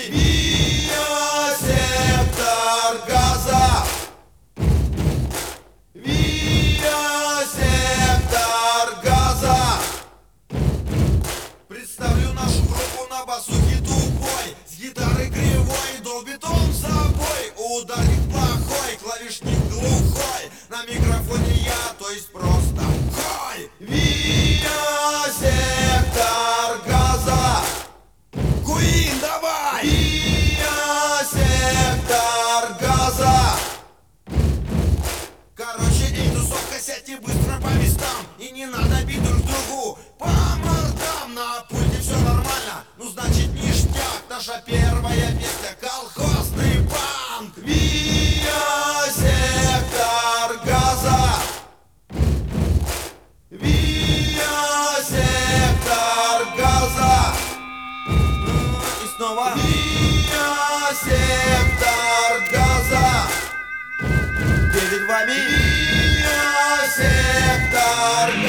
Виа-сектор газа. Виа-сектор газа. Представлю нашу группу на басухе тупой, с гитарой кривой, долбит он собой. Ударник плохой, клавишник глухой, на микрофоне я, то есть просто хой. Виа-сектор газа. Куин, давай! Виа-сектор газа. Короче, эй, тусовка, сядьте быстро по местам, и не надо бить друг другу по мордам. На пульте все нормально, ну значит ништяк. Наша первая песня — колхозный панк. Виа-сектор газа. Виа-сектор газа. И снова виа-сектор газа. Перед вами виа-сектор